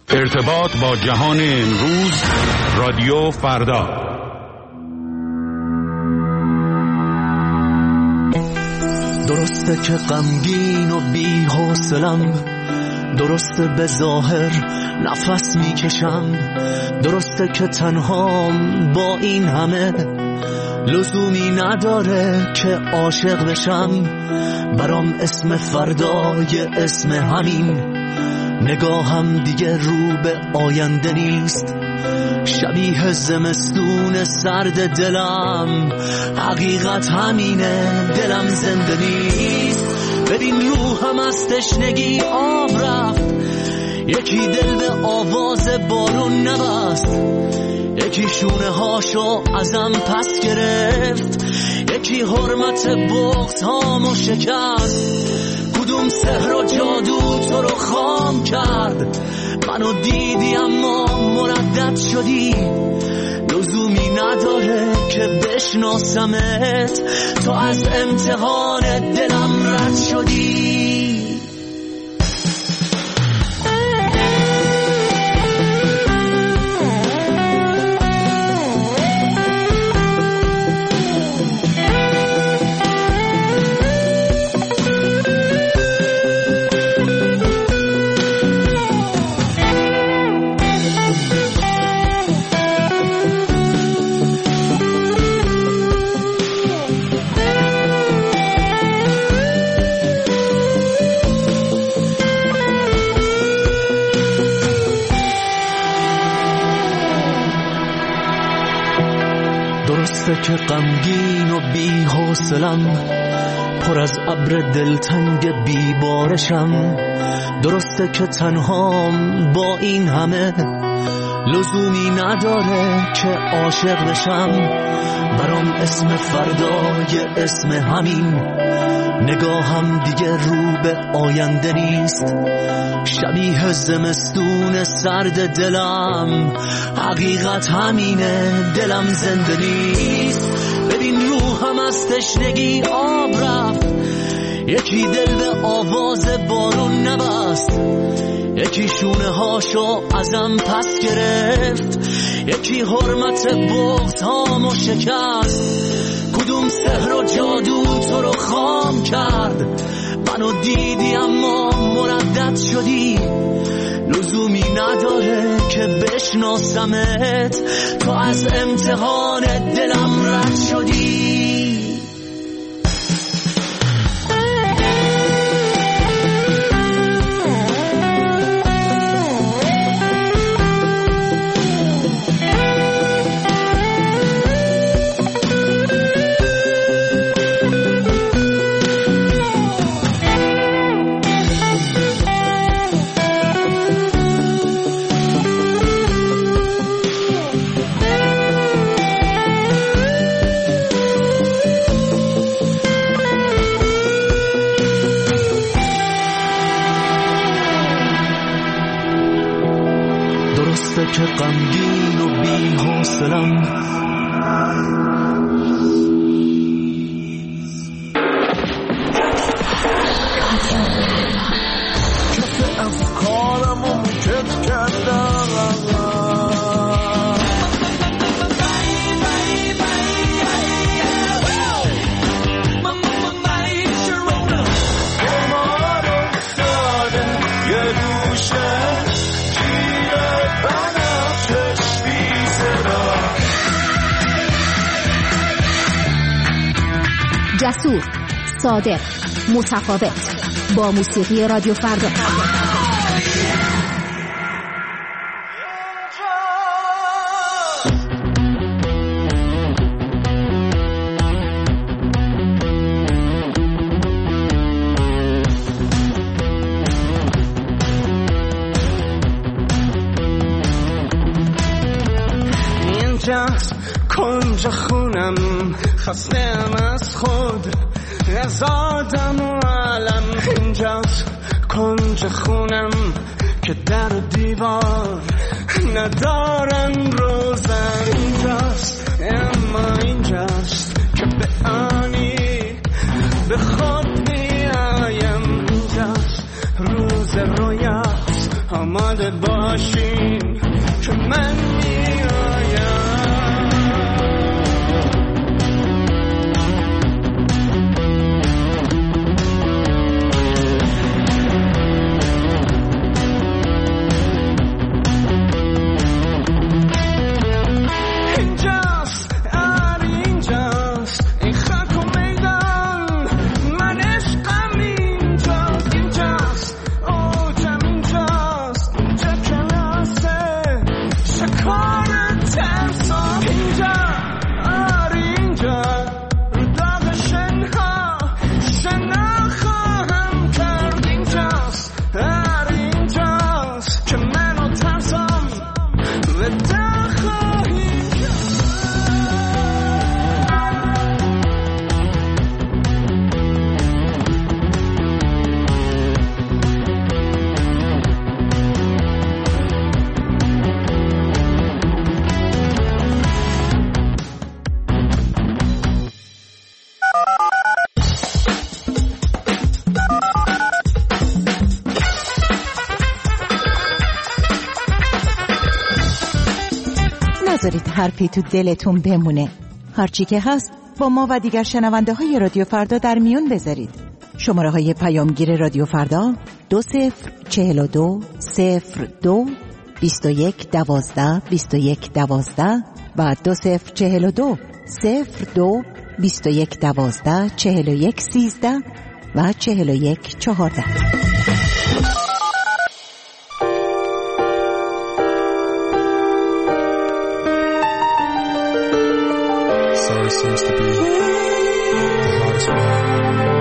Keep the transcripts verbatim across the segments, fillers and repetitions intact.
ارتباط با جهان امروز، رادیو فردا. درسته که غمگین و بی حوصلم، درسته به ظاهر نفس میکشم، درسته که تنهام با این همه، لزومی نداره که عاشق بشم. برام اسم فردای اسم همین، نگاهم دیگه رو به آینده نیست، شبیه زمستون سرد دلم. حقیقت همینه، دلم زنده نیست. ببین روحم از تشنگی آب رفت، یکی دل به آواز بارون نبست، یکی شونه هاشو ازم پس گرفت، یکی حرمت بغض هامو شکست. کدوم سحر و جادو تو رو خام کرد؟ منو دیدی اما مردد شدی، لزومی نداره که بشناسمت، تو از امتحان دلم رد شدی. که غمگین و بی حوصلم، پر از ابر دلتنگ بی بارشم، درسته که تنهام با این همه، لزومی نداره که عاشق بشم. برام اسم فردای اسم همین، نگاهم دیگه رو به آینده نیست، شبیه زمستون سرد دلم. حقیقت همینه، دلم زنده نیست. ببین روحم از تشنگی آب رفت، یکی دل به آواز بارون نبست، یکی شونه هاشو ازم پس گرفت، یکی حرمت بغض هامو شکست. کدوم سحر و جادو تو رو خام کرد؟ منو دیدی اما مردد شدی، لزومی نداره که بشناسمت، تو از امتحان دلم رد شدی. که غمگین و بی حوصلم، کف افکارمو مکت کردم، جسور، صادق، متفاوت، با موسیقی رادیو فردا. اینجاست کنج خونم، خستم از خود، از آدم و عالم. اینجاست کنج خونم که در دیوار ندارن روزن. اینجاست اما اینجاست که به آنی به خود میایم. اینجاست روز رویاست، آماده باشین که من میایم. نذارید حرفی تو دلتون بمونه. هرچی که هست با ما و دیگر شنونده های رادیو فردا در میون بذارید. شماره های پیامگیر رادیو فردا دو صفر چهل و دو صفر دو بیست و یک دوازده بیست و یک دوازده و دو صفر چهل و دو صفر دو بیست و یک دوازده چهل و یک سیزده و چهل و یک چهارده. Seems to be the hardest one.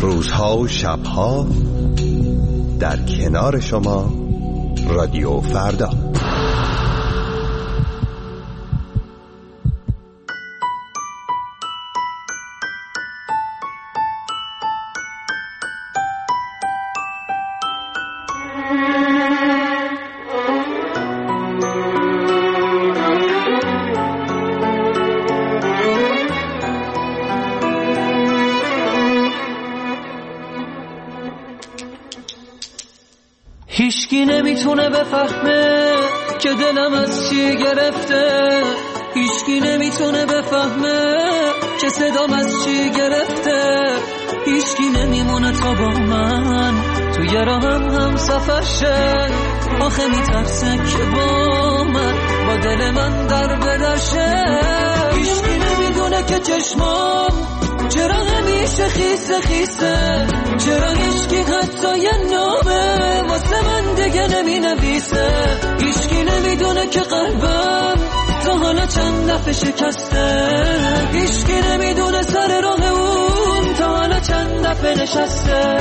روزها و شبها در کنار شما رادیو فردا. هیچکی نمیتونه بفهمه که دلم از چی گرفته، هیچکی نمیتونه بفهمه که صدام از چی گرفته، هیچکی نمیمونه تا با من توی راهم هم سفر شه. آخه میترسه که با من با دل من در بدرشه. هیچکی نمیدونه که چشمام چرا همیشه خیسه خیسه، چرا هیچکی حتی یه نامه واسه من دیگه نمی نویسه. هیچکی نمیدونه که قلبم تا حالا چند دفعه شکسته، هیچکی نمیدونه سر راه اون تا حالا چند دفعه نشسته.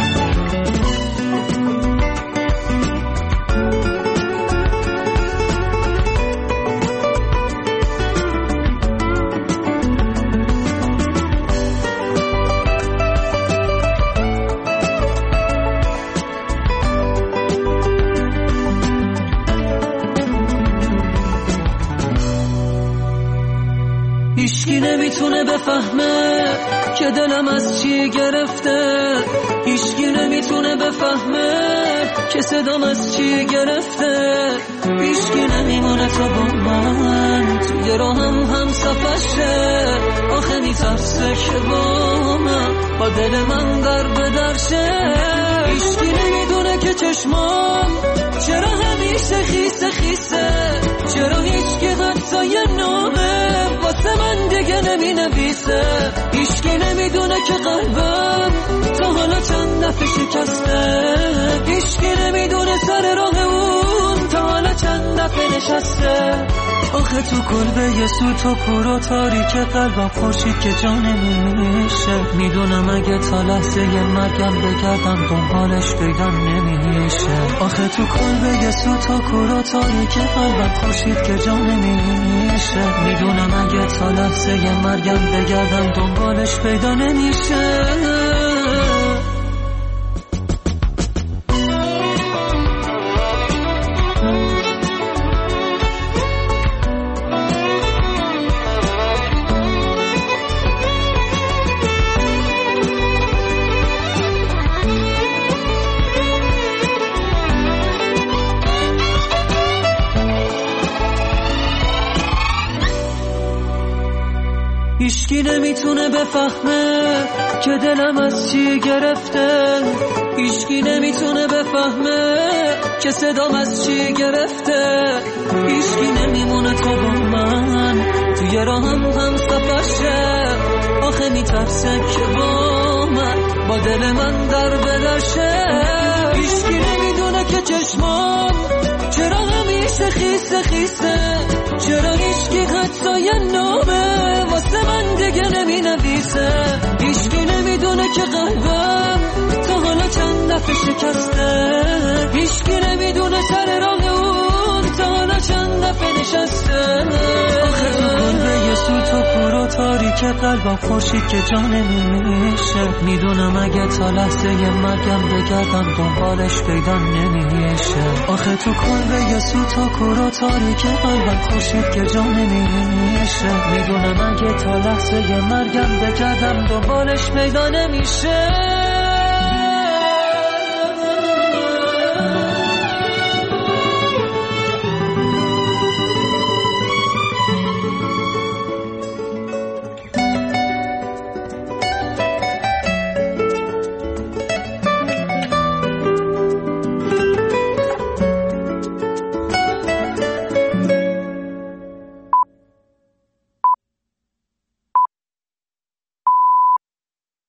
هیچکی نمیتونه بفهمه که دلم از چی گرفته، هیچکی نمیتونه بفهمه که صدام از چی گرفته، هیچکی نمیمونه تا با من توی راهم هم سفر شه. آخه میترسه که با من با دل من در بدرشه. هیچکی نمیدونه که چشمام چرا همیشه خیسه خیسه، چرا هیچکی حتی یه نامه واسه من دیگه نمی نویسه. هیچکی نمیدونه که قلبم تا حالا چند دفعه شکسته، هیچکی نمیدونه سر راه اون تا حالا چند دفعه نشسته. آخه تو کلبه یه سوت و کور و تاریک قلبم خورشید که جا نمیشه. میدونم اگه تا لحظه یه مرگم بگردم دنبالش پیدا نمیشه. آخه تو کلبه یه سوت و کور و تاریک قلبم خورشید که جا نمیشه. میدونم اگه تا لحظه یه مرگم بگردم دنبالش پیدا نمیشه. هیچکی نمیتونه بفهمه که دلم از چی گرفته، هیچکی نمیتونه بفهمه که صدام از چی گرفته، هیچکی نمیمونه تا با من توی راهم هم سفر شه. آخه میترسه که با من با دل من در بدرشه. هیچکی نمیدونه که چشمام چرا همیشه خیسه خیسه، چرا هیچکی حتی یه نامه واسه من دیگه نمی نویسه. هیچکی نمیدونه که قلبم تا حالا چند دفعه شکسته، هیچکی نمیدونه سر راه اون تا حالا چند دفعه نشسته. آخه تو کلبه یه سوت و کور و تاریک قلبم خورشید که جا نمیشه. میدونم اگه تا لحظه یه مرگم بگردم دنبالش پیدا نمیشه. آخه تو کلبه یه سوت و کور و تاریک قلبم خورشید که جا نمیشه. میدونم اگه تا لحظه یه مرگم بگردم دنبالش پیدا نمیشه.